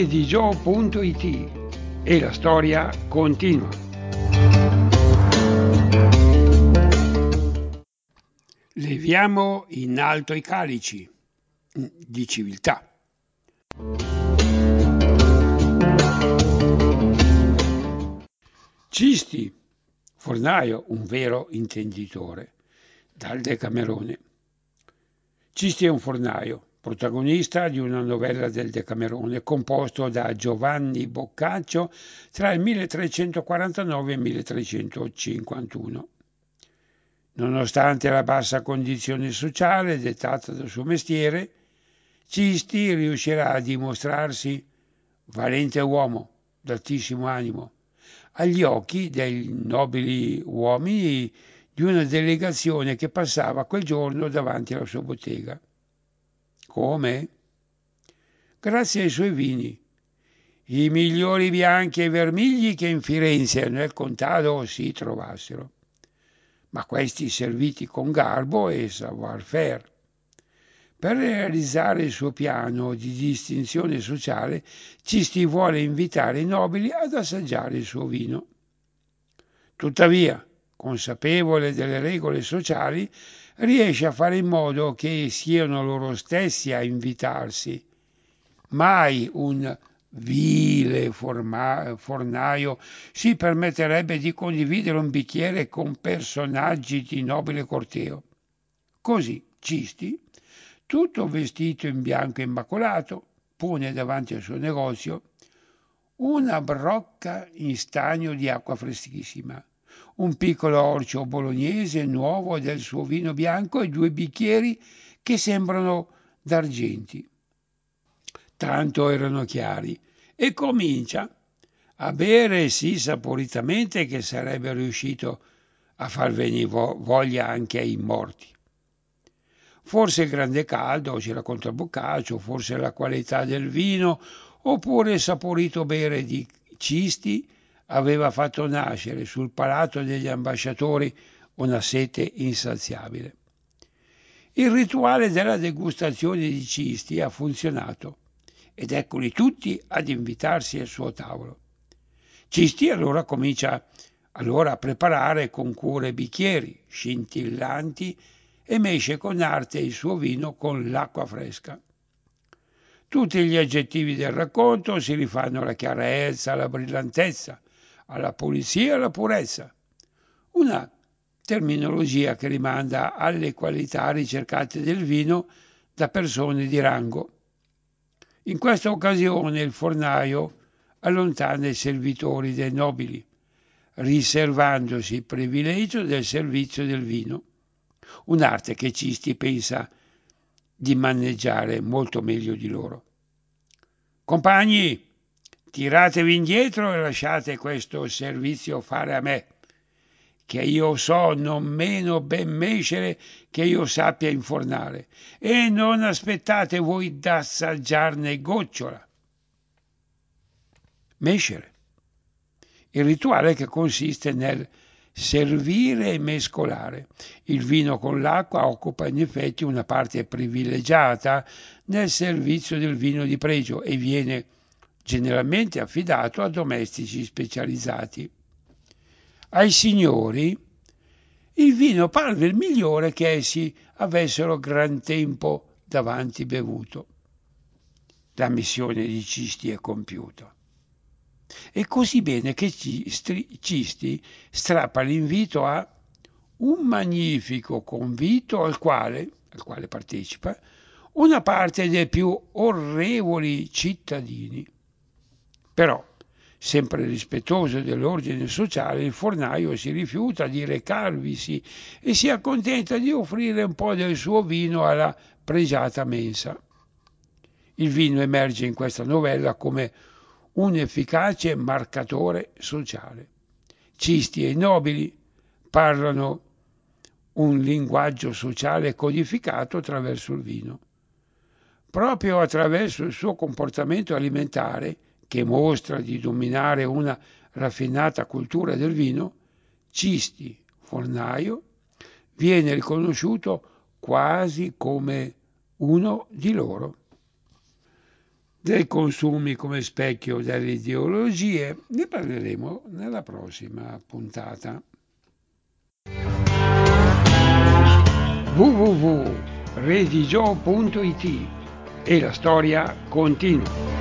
GiovedìGio.it e la storia continua. Leviamo in alto i calici di civiltà. Cisti, fornaio, un vero intenditore, dal Decamerone. Cisti è un fornaio, protagonista di una novella del Decamerone composto da Giovanni Boccaccio tra il 1349 e il 1351. Nonostante la bassa condizione sociale dettata dal suo mestiere, Cisti riuscirà a dimostrarsi valente uomo, d'altissimo animo, agli occhi dei nobili uomini di una delegazione che passava quel giorno davanti alla sua bottega. Come? Grazie ai suoi vini, i migliori bianchi e vermigli che in Firenze e nel contado si trovassero, ma questi serviti con garbo e savoir-faire. Per realizzare il suo piano di distinzione sociale, Cisti vuole invitare i nobili ad assaggiare il suo vino. Tuttavia, consapevole delle regole sociali, riesce a fare in modo che siano loro stessi a invitarsi. Mai un vile fornaio si permetterebbe di condividere un bicchiere con personaggi di nobile corteo. Così Cisti, tutto vestito in bianco immacolato, pone davanti al suo negozio una brocca in stagno di acqua freschissima, un piccolo orcio bolognese nuovo del suo vino bianco e 2 bicchieri che sembrano d'argenti. Tanto erano chiari, e comincia a bere sì saporitamente che sarebbe riuscito a far venire voglia anche ai morti. Forse il grande caldo, ci racconta Boccaccio, forse la qualità del vino, oppure il saporito bere di Cisti aveva fatto nascere sul palato degli ambasciatori una sete insaziabile. Il rituale della degustazione di Cisti ha funzionato ed eccoli tutti ad invitarsi al suo tavolo. Cisti allora comincia a preparare con cura bicchieri scintillanti e mesce con arte il suo vino con l'acqua fresca. Tutti gli aggettivi del racconto si rifanno alla chiarezza, alla brillantezza, alla pulizia e alla purezza. Una terminologia che rimanda alle qualità ricercate del vino da persone di rango. In questa occasione il fornaio allontana i servitori dei nobili, riservandosi il privilegio del servizio del vino, un'arte che Cisti pensa di maneggiare molto meglio di loro. Compagni, tiratevi indietro e lasciate questo servizio fare a me, che io so non meno ben mescere che io sappia infornare, e non aspettate voi d'assaggiarne gocciola. Mescere. Il rituale che consiste nel servire e mescolare. Il vino con l'acqua occupa in effetti una parte privilegiata nel servizio del vino di pregio e viene generalmente affidato a domestici specializzati. Ai signori il vino parve il migliore che essi avessero gran tempo davanti bevuto. La missione di Cisti è compiuta. E così bene che Cisti strappa l'invito a un magnifico convito al quale partecipa una parte dei più orrevoli cittadini. Però, sempre rispettoso dell'ordine sociale, il fornaio si rifiuta di recarvisi e si accontenta di offrire un po' del suo vino alla pregiata mensa. Il vino emerge in questa novella come un efficace marcatore sociale. Cisti e i nobili parlano un linguaggio sociale codificato attraverso il vino. Proprio attraverso il suo comportamento alimentare, che mostra di dominare una raffinata cultura del vino, Cisti, fornaio, viene riconosciuto quasi come uno di loro. dei consumi come specchio delle ideologie, ne parleremo nella prossima puntata. www.redigio.it e la storia continua.